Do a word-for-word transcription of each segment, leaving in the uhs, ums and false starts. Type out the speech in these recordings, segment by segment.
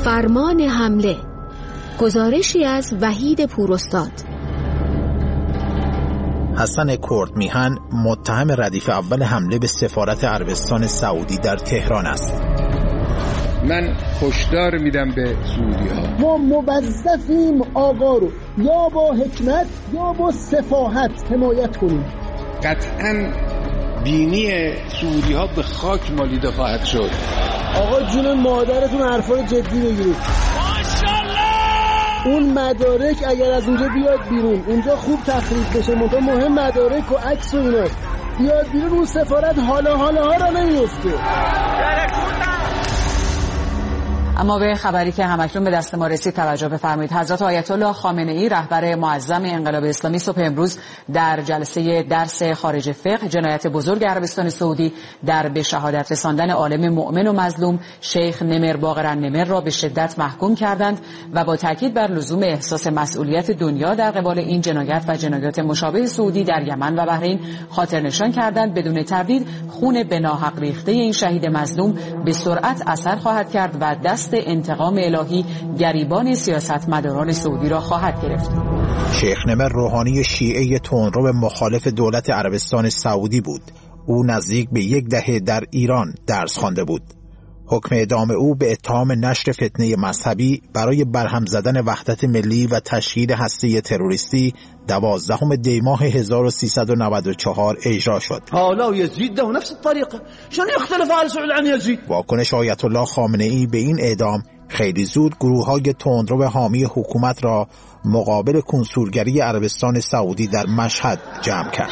فرمان حمله. گزارشی از وحید پوراستاد. حسن کرد میهن متهم ردیف اول حمله به سفارت عربستان سعودی در تهران است. من هشدار میدم به سعودی‌ها، ما موظفیم آقا رو یا با حکمت یا با سفاحت حمایت کنیم. قطعاً بینی سعودی‌ها به خاک مالیده خواهد شد. آقا جون مادرتون حرفا رو جدی بگیرید. اون مدارک اگر از اونجا بیاد بیرون، اونجا خوب تخریب بشه، منتها مهم مدارک و عکس و اینا بیاد بیرون، اون سفارت حالا حالا ها را نمیفته. اما به خبری که همکنون به دست ما رسید توجه بفرمایید. حضرت آیت الله خامنه ای رهبر معظم انقلاب اسلامی صبح امروز در جلسه درس خارج فقه جنایت بزرگ عربستان سعودی در به شهادت رساندن عالم مؤمن و مظلوم شیخ نمر باقر نمر را به شدت محکوم کردند و با تاکید بر لزوم احساس مسئولیت دنیا در قبال این جنایت و جنایات مشابه سعودی در یمن و بحرین خاطر نشان کردند بدون تردید خون به ناحق ریخته این شهید مظلوم به سرعت اثر خواهد کرد و دست انتقام الهی گریبان سیاستمداران سعودی را خواهد گرفت. شیخ نمر روحانی شیعه تندرو مخالف دولت عربستان سعودی بود. او نزدیک به یک دهه در ایران درس خوانده بود. حکم اعدام او به اتهام نشر فتنه مذهبی برای برهم زدن وحدت ملی و تشکیل هسته تروریستی دوازدهم دی ماه هزار و سیصد و نود و چهار اجرا شد. حالا یزید ده نفس الطریقه شلون یختلف آل سعود عن یزید؟ واکنش آیت الله خامنه ای به این اعدام خیلی زود گروه‌های تندرو حامی حکومت را مقابل کنسولگری عربستان سعودی در مشهد جمع کرد.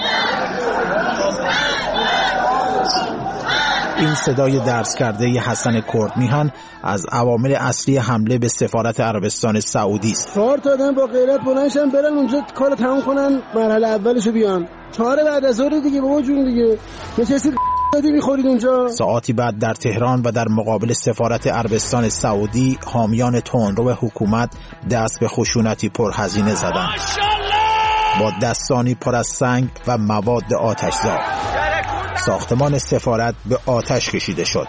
این صدای درس کرده حسن کرد میهن از عوامل اصلی حمله به سفارت عربستان سعودی است. چهار تا آدم با غیرت بلندشن برن اونجا کارو تموم کنن، مرحله اولشو بیان. چهار بعد از ظهر دیگه بابا جون دیگه نشستید دادی میخورید اونجا. ساعتی بعد در تهران و در مقابل سفارت عربستان سعودی حامیان تندرو حکومت دست به خشونتی پرهزینه زدند. با دستانی پر از سنگ و مواد آتشزا ساختمان سفارت به آتش کشیده شد.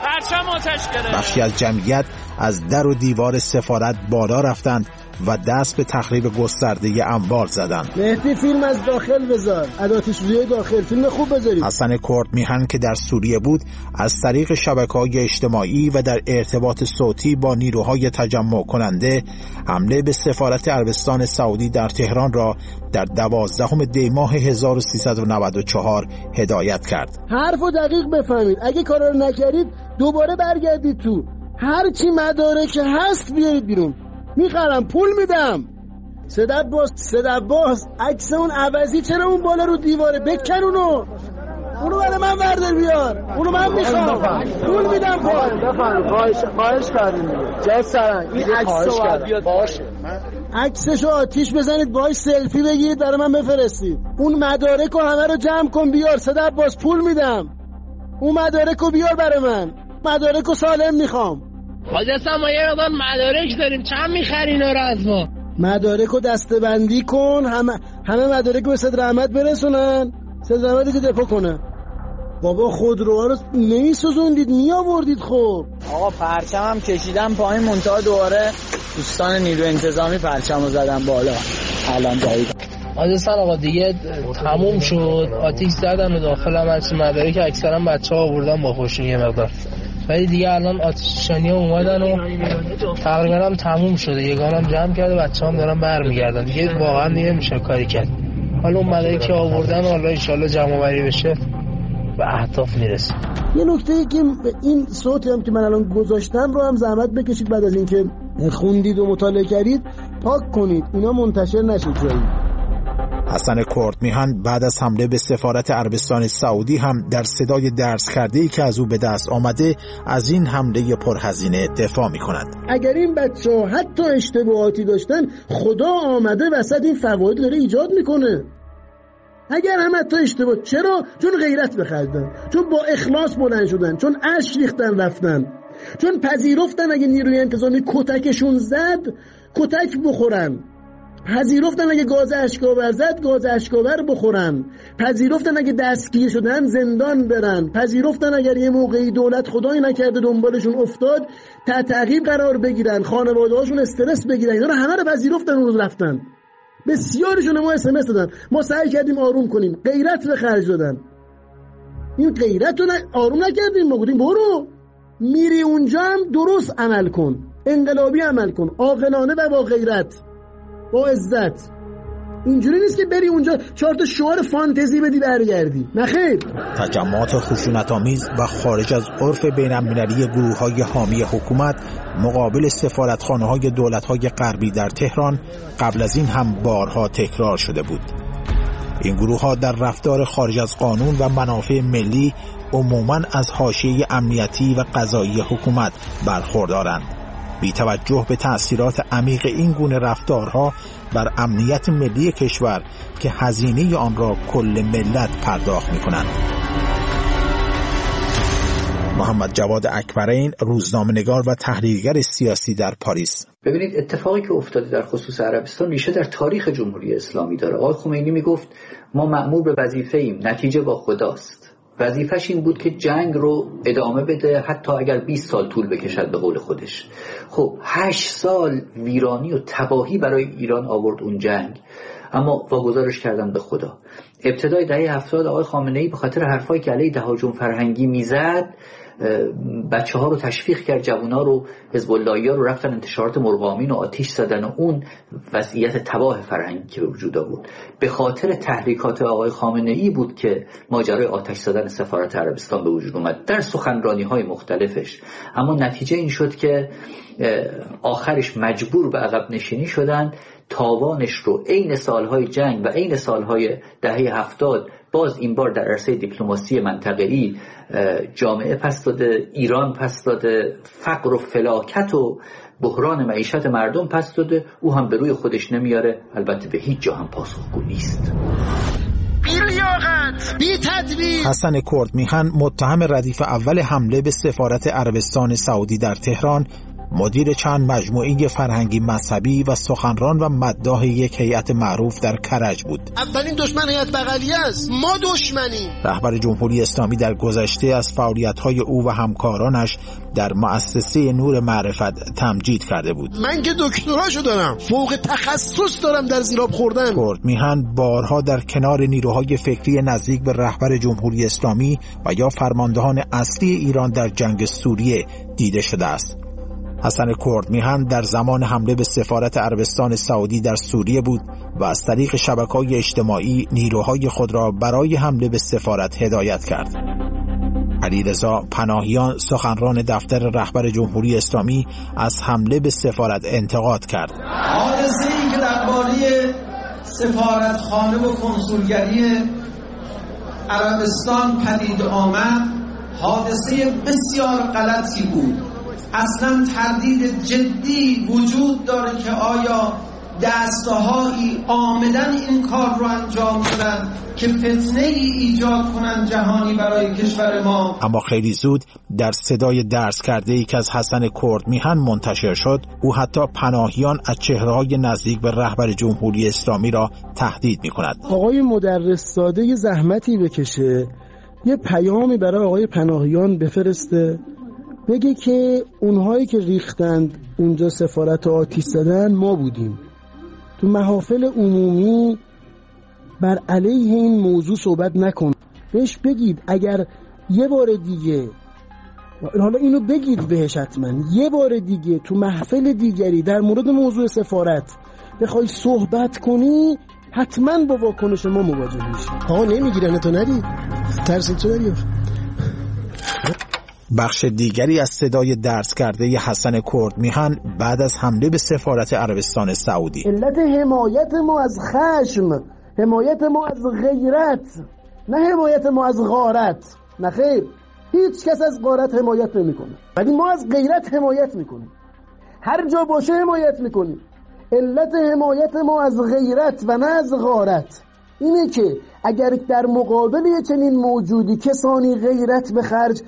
بخشی از جمعیت از در و دیوار سفارت بالا رفتند و دست به تخریب گسترده اموال زدند. مهدی فیلم از داخل بذار، آتش‌سوزی داخل، فیلم خوب بذارید. حسن کرد میهن که در سوریه بود از طریق شبکه‌های اجتماعی و در ارتباط صوتی با نیروهای تجمع کننده حمله به سفارت عربستان سعودی در تهران را در دوازدهم دی ماه هزار و سیصد و نود و چهار هدایت کرد. حرفو دقیق بفهمید، اگه کارا رو نکردید دوباره برگردید تو، هر چی مدارک هست بیارید بیرون، میخرم پول میدم. صدق باز صدق باز عکس اون عوضی چرا اون بالا رو دیواره؟ بکن اونو اونو برای من بردار بیار، اونو من میخوام پول میدم. بفرمایید خواهش خواهش کردیم جای سرن این عکسو بیاد باشه، عکسشو آتیش بزنید باهاش سلفی بگیرید برای من بفرستید. اون مدارکو همه رو جمع کن بیار، صدق باز پول میدم. اون مدارکو بیار برای من، مدارکو سالم میخوام. حاجی ما یه مقدار مدارک داریم، چند میخری اینا رو از ما؟ مدارکو دسته‌بندی کن، همه همه مدارکو به صدر احمد برسونن، صدر احمد که دپو کنه. بابا خودروها رو نمیسوزوندید میآوردید. خب آقا پرچمم کشیدم پایین، منتها دوباره دوستان نیرو انتظامی پرچمو زدن بالا. الان جدید حاجی آقا دیگه تموم شد، آتیش زدن و داخل هم هرچی مدارک اکثرا بچه‌ها آوردن با خوشی یه مقدار، ولی دیگه الان آتش‌نشانی‌ها اومدن و تقریبا هم تموم شده، یگانم جمع کرده، بچه‌هام دارن برمیگردن دیگه، واقعا دیگه نمیشه کاری کرد. حالا اون مدارکی که آوردن حالا ان شاءالله جمع آوری بشه به اهداف میرسه. یه نکته که این صوتی هم که من الان گذاشتم رو هم زحمت بکشید بعد از اینکه خوندید و مطالعه کردید پاک کنید، اینا منتشر نشه جایی. حسن کرد میهن بعد از حمله به سفارت عربستان سعودی هم در صدای درس کرده‌ای که از او به دست آمده از این حمله پرهزینه دفاع می‌کند. اگر این بچه‌ها حتی اشتباهاتی داشتن، خدا آمده وسط این فواید داره ایجاد میکنه. اگر هم حتی اشتباه، چرا؟ چون غیرت بخردن، چون با اخلاص بلند شدن، چون اشک ریختن رفتن، چون پذیرفتن اگه نیروی انتظامی کتکشون زد کتک بخورن. پذیرفتن اگه گاز اشکاور زد گاز اشکاور بخورن، پذیرفتن اگه دستگیر شدن زندان برن، پذیرفتن اگر یه موقعی دولت خدایی نکرده دنبالشون افتاد تحت تعقیب قرار بگیرن، خانواده‌هاشون استرس بگیرن. اینا رو همه رو پذیرفتن، اون روز رفتن. بسیارشون ما اس ام اس دادن، ما سعی کردیم آروم کنیم، غیرت به خرج دادن. این غیرت رو آروم نکردیم، ما گفتیم برو میری اونجا هم درست عمل کن، انقلابی عمل کن، عاقلانه و با غیرت، با عزت. اینجوری نیست که بری اونجا چهار تا شعار فانتزی بدی برگردی، نه خیر. تجمعات خشونت‌آمیز و خارج از عرف بین‌المللی گروه‌های حامی حکومت مقابل سفارتخانه‌های دولت‌های غربی در تهران قبل از این هم بارها تکرار شده بود. این گروه‌ها در رفتار خارج از قانون و منافع ملی عموماً از حاشیه امنیتی و قضایی حکومت برخوردارند، بی توجه به تأثیرات عمیق این گونه رفتارها بر امنیت ملی کشور که هزینه آن را کل ملت پرداخت می‌کنند. محمد جواد اکبرین، روزنامه‌نگار و تحلیلگر سیاسی در پاریس. ببینید اتفاقی که افتاده در خصوص عربستان ریشه در تاریخ جمهوری اسلامی داره. آقای خمینی میگفت ما مأمور به وظیفه‌ایم، نتیجه با خداست. وظیفش این بود که جنگ رو ادامه بده حتی اگر بیست سال طول بکشد به قول خودش. خب هشت سال ویرانی و تباهی برای ایران آورد اون جنگ، اما واگذارش کردن به خدا. ابتدای دهه هفتاد آقای خامنه‌ای به خاطر حرفایی که علیه تهاجم فرهنگی میزد بچه ها رو تشویق کرد، جوونا رو، حزب اللهی‌ها رو رفتن انتشارات مرغامین و آتش زدن و اون وضعیت تباه فرهنگی که به وجود آورد به خاطر تحریکات آقای خامنه‌ای بود که ماجرای آتش زدن سفارت عربستان به وجود اومد در سخنرانی‌های مختلفش. اما نتیجه این شد که آخرش مجبور به عقب نشینی شدن. تاوانش رو عین سالهای جنگ و عین سالهای دهه هفتاد باز این بار در عرصه دیپلماسی منطقه‌ای جامعه پس داده، ایران پس داده، فقر و فلاکت و بحران معیشت مردم پس داده. او هم به روی خودش نمیاره، البته به هیچ جا هم پاسخگو نیست. بی تدبیر. حسن کردمیهن، متهم ردیف اول حمله به سفارت عربستان سعودی در تهران، مدیر چند مجموعه فرهنگی مذهبی و سخنران و مداح یک هیئت معروف در کرج بود. اولین دشمن هیئت بغلیه است، ما دشمنیم. رهبر جمهوری اسلامی در گذشته از فعالیت‌های او و همکارانش در مؤسسه نور معرفت تمجید کرده بود. من که دکتراشو دارم، فوق تخصص دارم در زیراب خوردن. کردمیهن بارها در کنار نیروهای فکری نزدیک به رهبر جمهوری اسلامی و یا فرماندهان اصلی ایران در جنگ سوریه دیده شده است. حسن کردمیهن در زمان حمله به سفارت عربستان سعودی در سوریه بود و از طریق شبکه‌های اجتماعی نیروهای خود را برای حمله به سفارت هدایت کرد. علیرضا پناهیان، سخنران دفتر رهبر جمهوری اسلامی، از حمله به سفارت انتقاد کرد. حادثه‌ای که درباره سفارتخانه و کنسولگری عربستان پدید آمد حادثه بسیار غلطی بود. اصلا تردید جدی وجود داره که آیا دستهایی آمدن این کار رو انجام دادن که فتنه ای ایجاد کنن جهانی برای کشور ما. اما خیلی زود در صدای درس کرده ای که از حسن کردمیهن منتشر شد، او حتی پناهیان از چهره‌های نزدیک به رهبر جمهوری اسلامی را تهدید می‌کند. آقای مدرس زاده یه زحمتی بکشه، یه پیامی برای آقای پناهیان بفرسته، بگه که اونهایی که ریختند اونجا سفارت آتش زدن ما بودیم. تو محافل عمومی بر علیه این موضوع صحبت نکن. بهش بگید اگر یه بار دیگه، حالا اینو بگید بهش حتما، یه بار دیگه تو محفل دیگری در مورد موضوع سفارت بخوای صحبت کنی حتما با واکنش ما مواجه میشی. آقا نمیگیرن تو نری ترس تو نری. بخش دیگری از صدای درس کرده حسن کردمیهن بعد از حمله به سفارت عربستان سعودی: علت حمایت ما از خشم، حمایت ما از غیرت، نه حمایت ما از غارت. نه خیر، هیچ کس از غارت حمایت نمیکنه، ولی ما از غیرت حمایت میکنیم. هر جا باشه حمایت میکنیم. علت حمایت ما از غیرت و نه از غارت اینه که اگر در مقابل چنین موجودی کسانی غیرت به خرج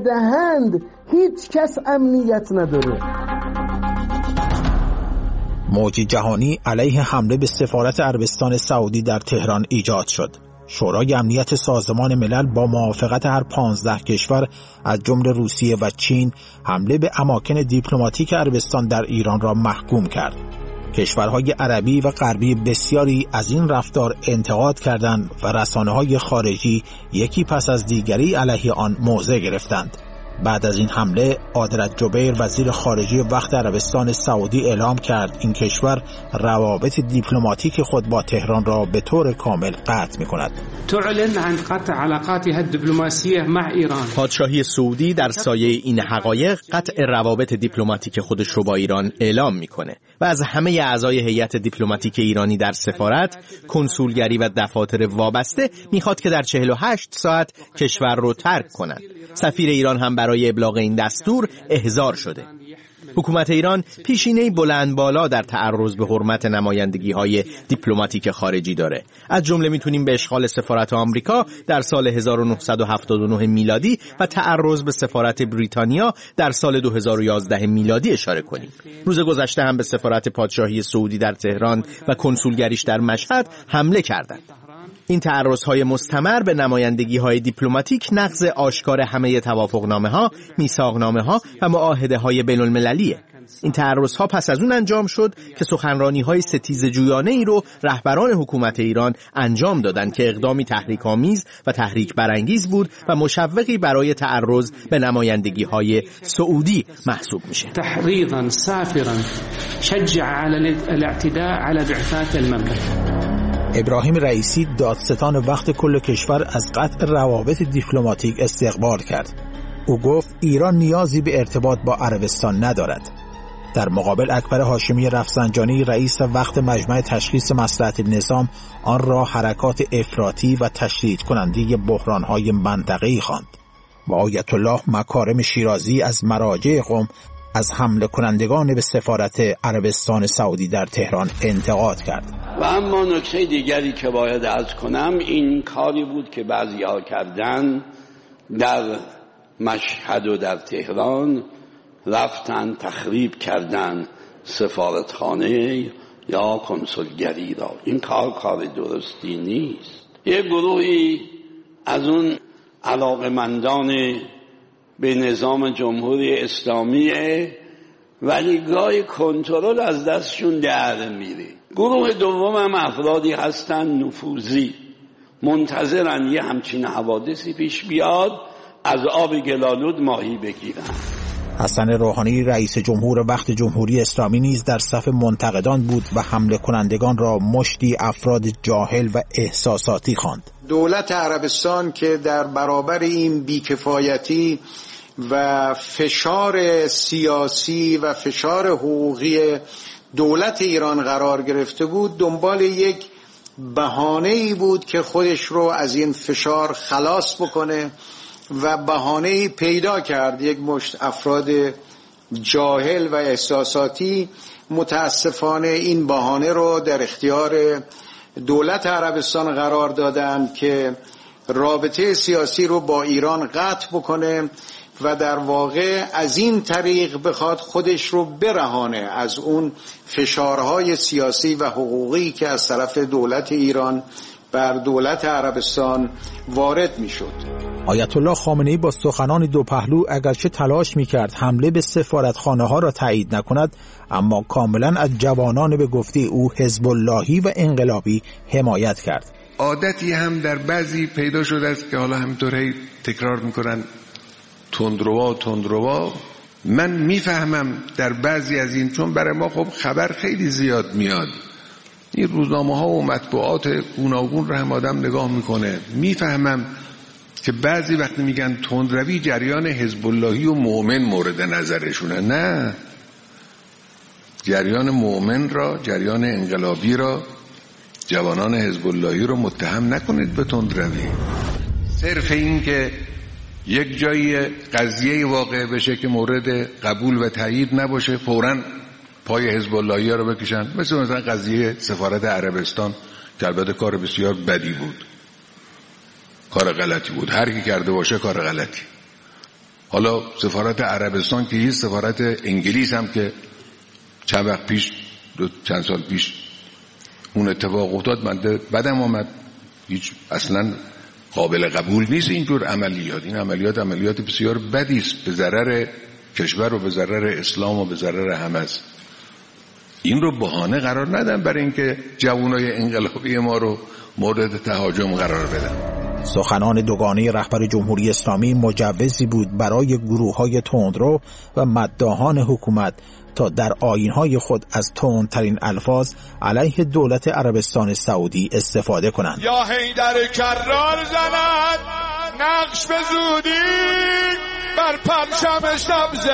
ندهند هیچ کس امنیت نداره. موج جهانی علیه حمله به سفارت عربستان سعودی در تهران ایجاد شد. شورای امنیت سازمان ملل با موافقت هر پانزده کشور از جمله روسیه و چین حمله به اماکن دیپلماتیک عربستان در ایران را محکوم کرد. کشورهای عربی و غربی بسیاری از این رفتار انتقاد کردند و رسانه‌های خارجی یکی پس از دیگری علیه آن موضع گرفتند. بعد از این حمله عادلت جبیر وزیر خارجه وقت عربستان سعودی اعلام کرد این کشور روابط دیپلماتیک خود با تهران را به طور کامل قطع می‌کند. تعلن عن قطع علاقاتها الدبلوماسیه مع ایران. پادشاهی سعودی در سایه این حقایق قطع روابط دیپلماتیک خودش رو با ایران اعلام می‌کنه و از همه اعضای هیئت دیپلماتیک ایرانی در سفارت، کنسولگری و دفاتر وابسته می‌خواد که در چهل و هشت ساعت کشور رو ترک کنند. سفیر ایران هم برای ابلاغ این دستور احضار شده. حکومت ایران پیشینه‌ای بلند بالا در تعرض به حرمت نمایندگی‌های دیپلماتیک خارجی داره. از جمله میتونیم به اشغال سفارت آمریکا در سال هزار و نهصد و هفتاد و نه میلادی و تعرض به سفارت بریتانیا در سال دو هزار و یازده میلادی اشاره کنیم. روز گذشته هم به سفارت پادشاهی سعودی در تهران و کنسولگریش در مشهد حمله کردند. این تعرض‌های مستمر به نمایندگی‌های دیپلماتیک نقض آشکار همه توافقنامه‌ها، میثاقنامه‌ها و معاهده‌های بین‌المللیه. این تعرض‌ها پس از اون انجام شد که سخنرانی‌های ستیزجویانه‌ای رو رهبران حکومت ایران انجام دادند که اقدامی تحریک‌آمیز و تحریک برانگیز بود و مشوقی برای تعرض به نمایندگی‌های سعودی محسوب میشه. تحریضاً سافراً شجع على الاعتداء على بعثات المملكة. ابراهیم رئیسی دادستان وقت کل کشور از قطع روابط دیپلماتیک استقبال کرد. او گفت ایران نیازی به ارتباط با عربستان ندارد. در مقابل اکبر هاشمی رفسنجانی رئیس وقت مجمع تشخیص مصلحت نظام آن را حرکات افراطی و تشدید کننده بحران‌های منطقه‌ای خواند. و آیت الله مکارم شیرازی از مراجع قم از حمله کنندگان به سفارت عربستان سعودی در تهران انتقاد کرد. و اما نکته دیگری که باید عرض کنم این کاری بود که بعضی‌ها کردن در مشهد و در تهران، رفتن تخریب کردن سفارتخانه یا کنسولگری را. این کار کار درستی نیست. یک گروهی از اون علاقمندان به نظام جمهوری اسلامیه ولی گاهی کنترل از دستشون در میره. گروه دوم هم افرادی هستن نفوذی، منتظرن یه همچین حوادثی پیش بیاد از آب گلالود ماهی بگیرن. حسن روحانی رئیس جمهور وقت جمهوری اسلامی نیز در صف منتقدان بود و حمله کنندگان را مشتی افراد جاهل و احساساتی خواند. دولت عربستان که در برابر این بیکفایتی و فشار سیاسی و فشار حقوقی دولت ایران قرار گرفته بود، دنبال یک بهانه‌ای بود که خودش رو از این فشار خلاص بکنه و بهانه‌ای پیدا کرد. یک مشت افراد جاهل و احساساتی متاسفانه این بهانه رو در اختیار دولت عربستان قرار دادند که رابطه سیاسی رو با ایران قطع بکنه و در واقع از این طریق بخواد خودش رو برهانه از اون فشارهای سیاسی و حقوقی که از طرف دولت ایران بر دولت عربستان وارد می شد. آیت الله خامنه‌ای با سخنان دو پهلو اگرچه تلاش می کرد حمله به سفارتخانه ها را تایید نکند، اما کاملا از جوانان به گفته او حزب اللهی و انقلابی حمایت کرد. عادتی هم در بعضی پیدا شده است که حالا همینطوری تکرار میکنن تندروا تندروا. من میفهمم در بعضی از این، چون برای ما خب خبر خیلی زیاد میاد، این روزنامه ها و مطبوعات گوناگون رو هم آدم نگاه میکنه، میفهمم که بعضی وقتی میگن تندروی جریان حزب اللهی و مؤمن مورد نظرشونه. نه، جریان مؤمن را، جریان انقلابی را، جوانان حزب اللهی رو متهم نکنید به تندروی. صرف این که یک جایی قضیه واقع بشه که مورد قبول و تایید نباشه فوراً پای حزب اللهی رو بکشن، مثل مثلا قضیه سفارت عربستان که البته کار بسیار بدی بود، کار غلطی بود، هر کی کرده باشه کار غلطی. حالا سفارت عربستان که هیچ، سفارت انگلیس هم که چند وقت پیش دو چند سال پیش اون اتفاق افتاد، من بدم آمد. هیچ اصلا قابل قبول نیست اینجور عملیات. این عملیات عملیات بسیار بدی است، به ضرر کشور و به ضرر اسلام و به ضرر همه است. این رو بهانه قرار ندن برای اینکه جوانای انقلابی ما رو مورد تهاجم قرار بدن. سخنان دوگانه رهبر جمهوری اسلامی مجوزی بود برای گروه‌های تندرو و مداحان حکومت تا در آیین‌های خود از تندترین الفاظ علیه دولت عربستان سعودی استفاده کنند. یا حیدر کرار زند نقش به زودی بر پرچم سبز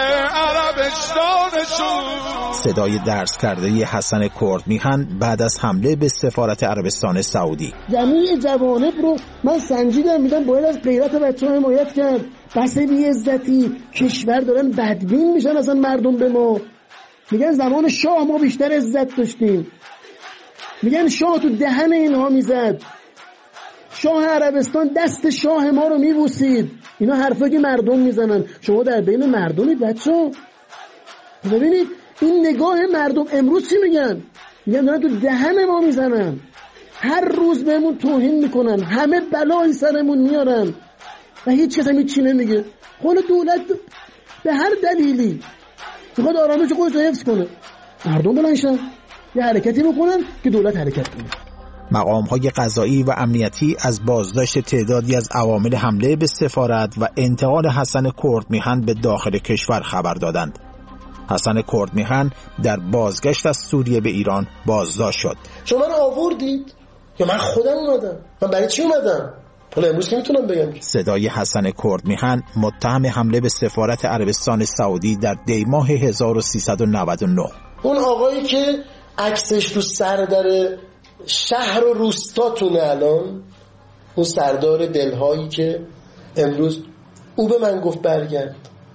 عربستانشون. صدای درس کرده حسن کردمیهن بعد از حمله به سفارت عربستان سعودی. جمیع جوانب رو من سنجیدم، میدم باید از غیرت بچه‌ها حمایت کرد. بس بی‌عزتی کشور دارن بدبین میشن اصلا مردم به ما. میگن زمان شاه ما بیشتر عزت داشتیم. میگن شاه تو دهن اینها میزد. شاه عربستان دست شاه ما رو میبوسید. اینا حرفایی که مردم میزنن. شما در بین مردمید بچه‌ها. ببینید این نگاه مردم امروز چی میگن؟ میگن دارن تو دهن ما میزنن. هر روز بهمون توهین میکنن. همه بلای سرمون میارن. و هیچ کس هم هیچی نمیگه. خود دولت به هر دلیلی میخواد آرامش خودش رو حفظ کنه. مردم بلنشن یه حرکتی بکنن که دولت حرکت کنه. مقام‌های قضایی و امنیتی از بازداشت تعدادی از عوامل حمله به سفارت و انتقال حسن کردمیهن به داخل کشور خبر دادند. حسن کردمیهن در بازگشت از سوریه به ایران بازداشت شد. شما من آوردید یا من خودم اومدم؟ من برای چی اومدم؟ حالا امروز که میتونم بگم. صدای حسن کردمیهن متهم حمله به سفارت عربستان سعودی در دی ماه هزار و سیصد و نود و نه. اون آقایی که عکسش تو سردر شهر و روستاتونه الان، اون سردار دلهایی که امروز او به من گفت برگرد.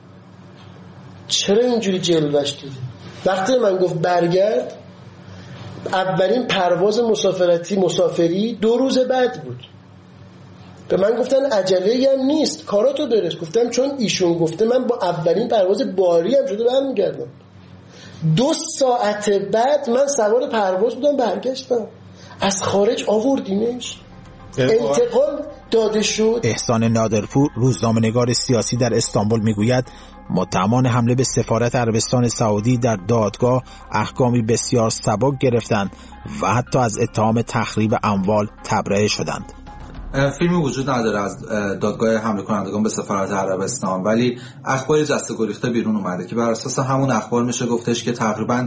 چرا اینجوری جلوش دیدی؟ وقتی من گفت برگرد، اولین پرواز مسافرتی مسافری دو روز بعد بود. به من گفتن عجله‌ای هم نیست، کاراتو درست. گفتم چون ایشون گفته من با اولین پرواز باری هم شده برمیگردم. دو ساعت بعد من سوار پرواز بودم برگشتم. از خارج آوردیمش، انتقال داده شد. احسان نادرپور روزنامه‌نگار سیاسی در استانبول میگوید متهمان حمله به سفارت عربستان سعودی در دادگاه احکامی بسیار سبک گرفتند و حتی از اتهام تخریب اموال تبرئه شدند. فیلمی وجود نداره از دادگاه حمله کنندگان به سفارت عربستان، ولی اخبار جسته گریخته بیرون اومده که بر اساس همون اخبار میشه گفتش که تقریبا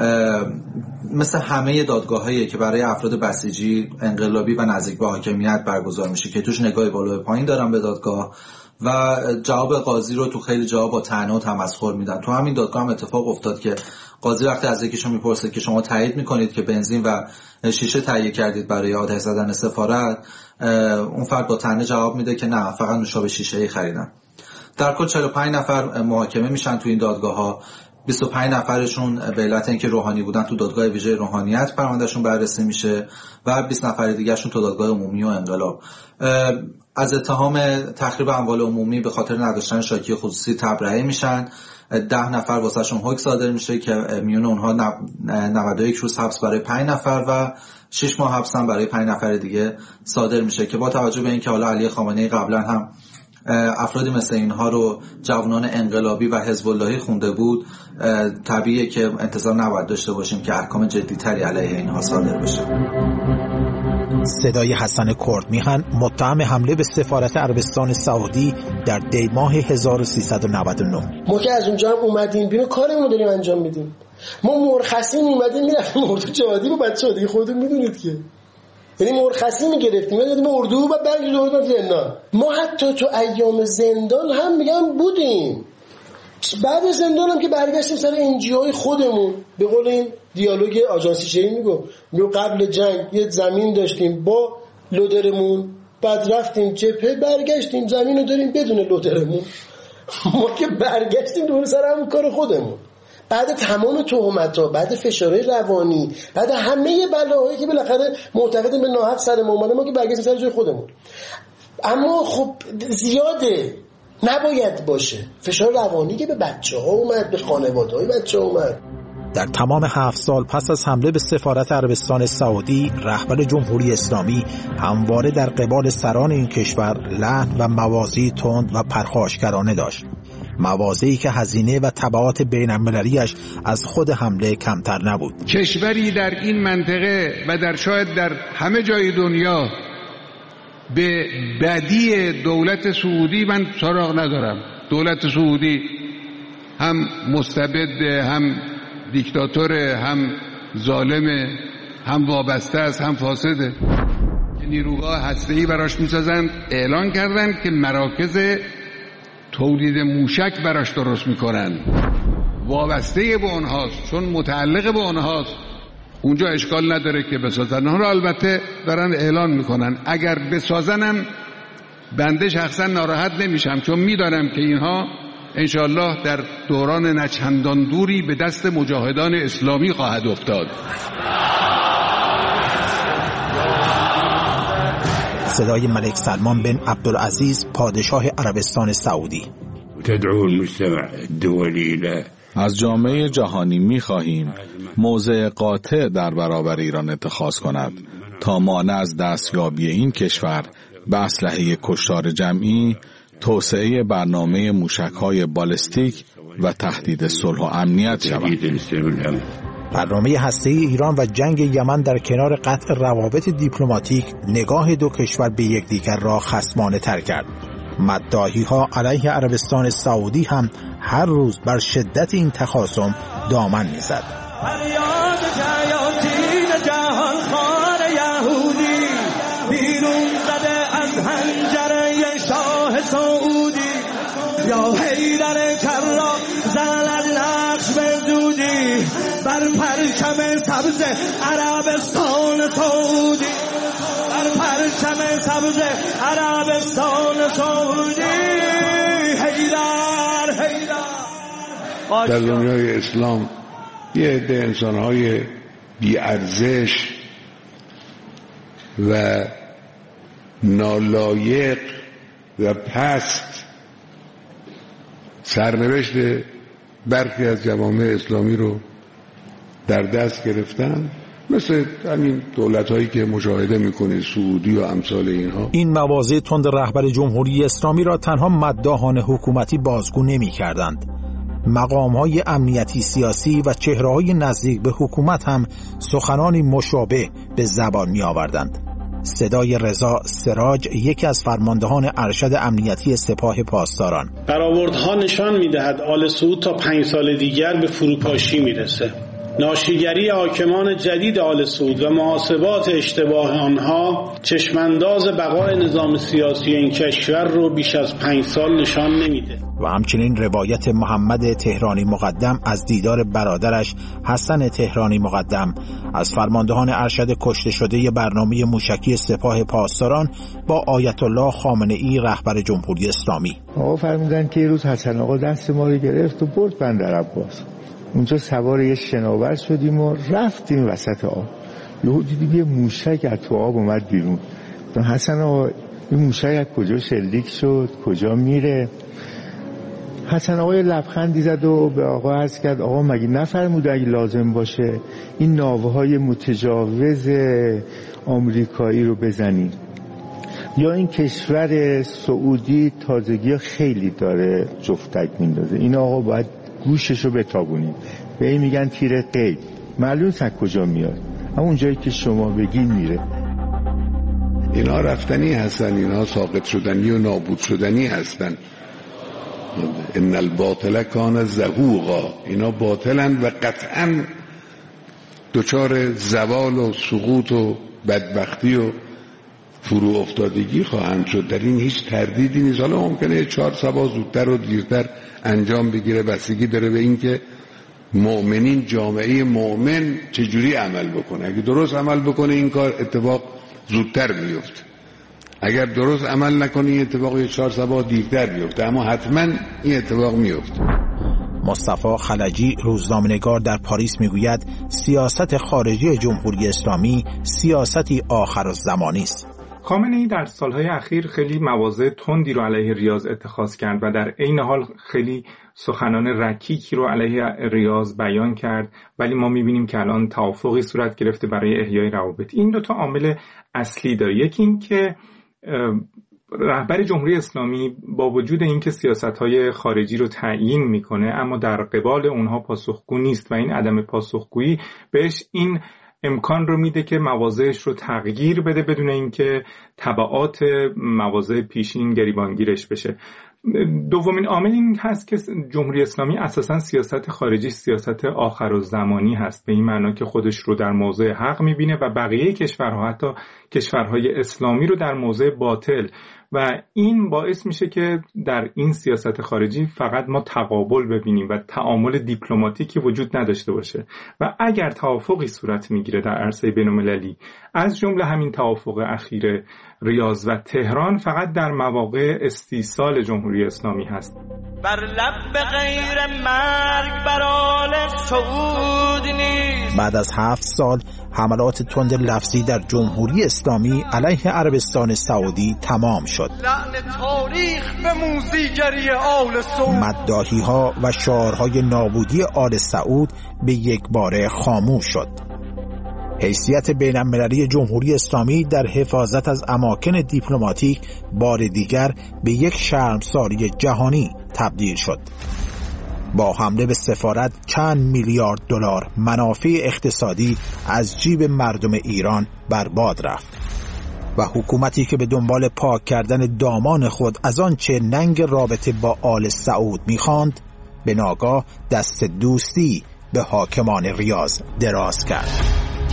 مثل همه دادگاهایی که برای افراد بسیجی انقلابی و نزدیک به حاکمیت برگزار میشه که توش نگاهی بالا به پایین دارن به دادگاه و جواب قاضی رو تو خیلی جواب با طعنه و تمسخر میدن. تو همین دادگاه هم اتفاق افتاد که قاضی وقتی از یکیشون میپرسه که شما تایید میکنید که بنزین و شیشه تهیه کردید برای آتش زدن سفارت، اون فرد با طعنه جواب میده که نه، فقط نوشابه شیشه‌ای خریدم. در کل چهل و پنج نفر محاکمه میشن تو این دادگاه ها. بیست و پنج نفرشون به علت اینکه روحانی بودن تو دادگاه ویژه روحانیت پروندهشون بررسی میشه و بیست نفر دیگه‌شون تو دادگاه عمومی و انقلاب. از اتهام تخریب اموال عمومی به خاطر نداشتن شاکی خصوصی تبرئه میشن. ده نفر واسهشون حکم صادر میشه که میون اونها نود و یک روز حبس برای پنج نفر و شش ماه حبس هم برای پنج نفر دیگه صادر میشه که با توجه به اینکه حالا علی خامنه‌ای قبلا هم افرادی مثل اینها رو جوانان انقلابی و حزب اللهی خونده بود، طبیعیه که انتظار نباید داشته باشیم که احکام جدی‌تری علیه اینها صادر بشه. صدای حسن کردمیهن متهم حمله به سفارت عربستان سعودی در دی ماه هزار و سیصد و نود و نه. ما که از اونجا هم اومدیم بیرون کارمون داریم انجام میدیم. ما مرخصی اومدیم میرفتیم اردو جهادی با بچه‌ها دیگه خودتون میدونید که، یعنی مرخصی میگرفتیم میرفتیم اردو بعد برگردیم اردو زندان. ما حتی تو ایام زندان هم میگم بودیم. بعد زندان هم که برگشتیم سر انجیوهای خودمون، به قول این دیالوگ آژانسی شهری میگم میگم قبل جنگ یه زمین داشتیم با لودرمون، بعد رفتیم جبهه برگشتیم زمین رو داریم بدون لودرمون. ما که برگشتیم دور سر همون کار خودمون. بعد تمام تهمت‌ها، بعد فشارهای روانی، بعد همه بلاهایی که بالاخره معتقدیم به ناحق سر ما اومده، ما که برگشتیم سر جای خودمون. اما خب زیاده، نباید باشه. فشار روانی که به بچه‌ها اومد، به خانواده‌های بچه‌ها اومد. در تمام هفت سال پس از حمله به سفارت عربستان سعودی، رهبر جمهوری اسلامی همواره در قبال سران این کشور لحن و موازی تند و پرخاشگرانه داشت. موازی که هزینه و تبعات بین‌المللی‌اش از خود حمله کمتر نبود. کشوری در این منطقه و در شاید در همه جای دنیا به بدی دولت سعودی من سراغ ندارم. دولت سعودی هم مستبد، هم دیکتاتور، هم ظالم، هم وابسته است، هم فاسده. نیروگاه هسته‌ای براش می‌سازند. اعلان کردند که مراکز تولید موشک براش درست می‌کنند. وابسته به اونهاست، چون متعلق به اونهاست. اونجا اشکال نداره که بسازن. اونها البته دارن اعلان میکنن اگر بسازنم بنده شخصا ناراحت نمیشم، چون میدانم که اینها انشالله در دوران نچندان دوری به دست مجاهدان اسلامی خواهد افتاد. صدای ملک سلمان بن عبدالعزیز پادشاه عربستان سعودی. تدعو المجتمع الدولي ل از جامعه جهانی می‌خواهیم موضع قاطع در برابر ایران اتخاذ کند تا مانع از دستیابی این کشور به اسلحه کشتار جمعی، توسعه برنامه موشک‌های بالستیک و تهدید صلح و امنیت شود. برنامه هسته‌ای ایران و جنگ یمن در کنار قطع روابط دیپلماتیک نگاه دو کشور به یکدیگر را خصمانه تر کرد. مداحی‌ها علیه عربستان سعودی هم هر روز بر شدت این تخاصم دامن می‌زد. فریاد جیاتی جهان خوار یهودی بیرون زده از حنجره شاه سعودی، یا حیدر کرا زند نقش به دودی بر پرچم سبز عربستان سعودی، بر پرچم سبز عربستان سعودی. حیدر حیدر. در دنیای اسلام یه عده انسان‌های بی‌ارزش و نالایق و پست سرنوشت برخی از جوامع اسلامی رو در دست گرفتن، مثل همین دولت‌هایی که مشاهده می‌کنید، سعودی و امثال اینها. این مواضع تند رهبر جمهوری اسلامی را تنها مداحان حکومتی بازگو نمی‌کردند. مقام‌های امنیتی سیاسی و چهره‌های نزدیک به حکومت هم سخنانی مشابه به زبان می‌آوردند. صدای رضا سراج، یکی از فرماندهان ارشد امنیتی سپاه پاسداران: برآوردها نشان می‌دهد آل سعود تا پنج سال دیگر به فروپاشی می‌رسه. ناشیگری حاکمان جدید آل سعود و محاسبات اشتباه آنها چشمانداز بقای نظام سیاسی این کشور رو بیش از پنج سال نشان نمیده. و همچنین روایت محمد تهرانی مقدم از دیدار برادرش حسن تهرانی مقدم از فرماندهان ارشد کشته شده برنامه موشکی سپاه پاسداران با آیت الله خامنه ای رهبر جمهوری اسلامی. آقا فرمودن که یه روز حسن آقا دست ما رو گرفت و برد بندر عباس. اونجا سوار یه شناور شدیم و رفتیم وسط آب. یهو دیدیم یه موشک از تو آب اومد بیرون. حسن آقا این موشک از کجا شلیک شد، کجا میره؟ حسن آقا یه لبخندی زد و به آقا عرض کرد آقا مگه نفرموده اگه لازم باشه این ناوهای متجاوز آمریکایی رو بزنیم؟ یا این کشور سعودی تازگی خیلی داره جفتک میندازه، این آقا باید گوششو بتابونیم. به این میگن تیر قید، معلوم از کجا میاد، همون جایی که شما بگین میره. اینا رفتنی هستن، اینا ساقط شدنی و نابود شدنی هستن. ان الباطل کان زهوقا، اینا باطلن و قطعا دچار زوال و سقوط و بدبختی و فرو افتادگی خواهند شد. در این هیچ تردیدی نیست. حالا ممکنه چهار سبا زودتر و دیرتر انجام بگیره، بستگی داره به این که مؤمنین، جامعه مؤمن چجوری عمل بکنه. اگه درست عمل بکنه این کار اتفاق زودتر میفته، اگر درست عمل نکنه این اتفاق یه چهار سبا دیرتر بیفته، اما حتما این اتفاق میفته. مصطفی خلجی روزنامه‌نگار در پاریس میگوید سیاست خارجی جمهوری اسلامی سیاستی آخرالزمانی است. خامنه‌ای در سالهای اخیر خیلی مواضع تندی رو علیه ریاض اتخاذ کرد و در عین حال خیلی سخنان رکیکی رو علیه ریاض بیان کرد، ولی ما می‌بینیم که الان توافقی صورت گرفته برای احیای روابط. این دو تا عامل اصلی داره. یکی این که رهبر جمهوری اسلامی با وجود اینکه سیاست‌های خارجی رو تعیین میکنه اما در قبال اونها پاسخگو نیست و این عدم پاسخگویی بهش این امکان رو میده که مواضعش رو تغییر بده بدون اینکه تبعات مواضع پیشین گریبانگیرش بشه. دومین عامل این هست که جمهوری اسلامی اساساً سیاست خارجی سیاست آخرالزمانی هست، به این معنا که خودش رو در موضع حق میبینه و بقیه کشورها حتی کشورهای اسلامی رو در موضع باطل، و این باعث میشه که در این سیاست خارجی فقط ما تقابل ببینیم و تعامل دیپلماتیکی وجود نداشته باشه. و اگر توافقی صورت میگیره در عرصه بین‌المللی از جمله همین توافق اخیر ریاض و تهران، فقط در مواقع استیصال جمهوری اسلامی هست. بر لب غیر مرگ بر آل سعود نیست. بعد از هفت سال حملات تند لفظی در جمهوری اسلامی علیه عربستان سعودی تمام شد. لعن تاریخ به موزیگری آل سعود. مداحی‌ها و شعارهای نابودی آل سعود به یک باره خاموش شد. حیثیت بین‌المللی جمهوری اسلامی در حفاظت از اماکن دیپلماتیک بار دیگر به یک شرمساری جهانی تبدیل شد. با حمله به سفارت چند میلیارد دلار منافع اقتصادی از جیب مردم ایران برباد رفت و حکومتی که به دنبال پاک کردن دامان خود از آنچه ننگ رابطه با آل سعود می‌خواند، به ناگاه دست دوستی به حاکمان ریاض دراز کرد.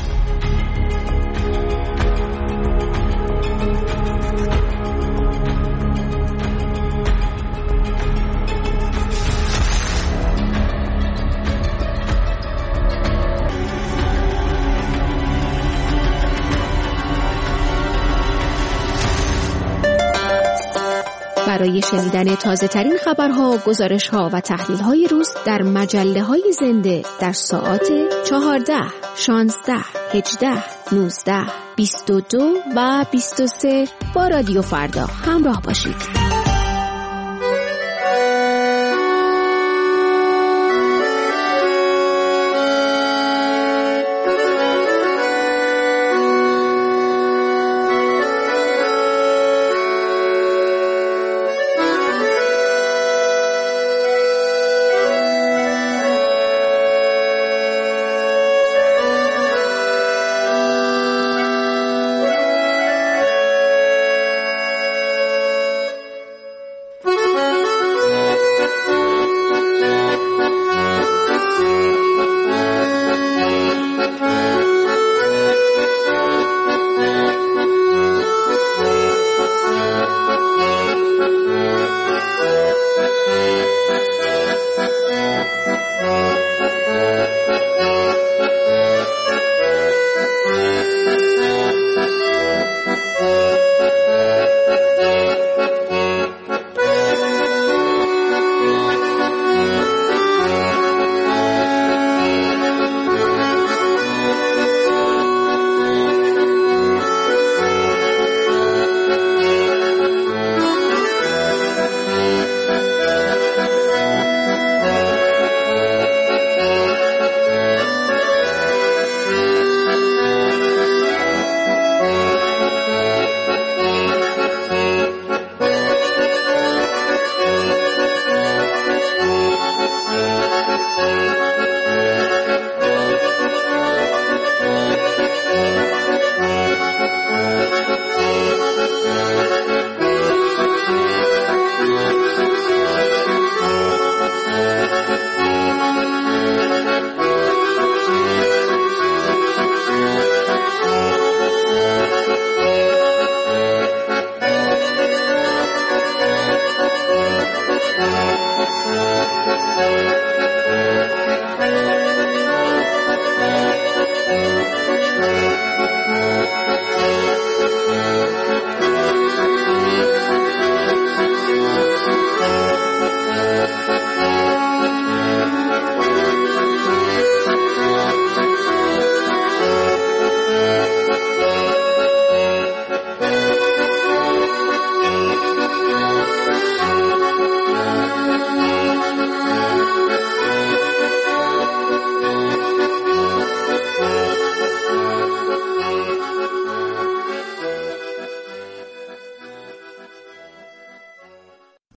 برای شنیدن تازه ترین خبرها، گزارش‌ها و تحلیل‌های روز در مجله‌های زنده در ساعات چهارده، شانزده، هجده، نوزده، بیست و دو و بیست و سه با رادیو فردا همراه باشید.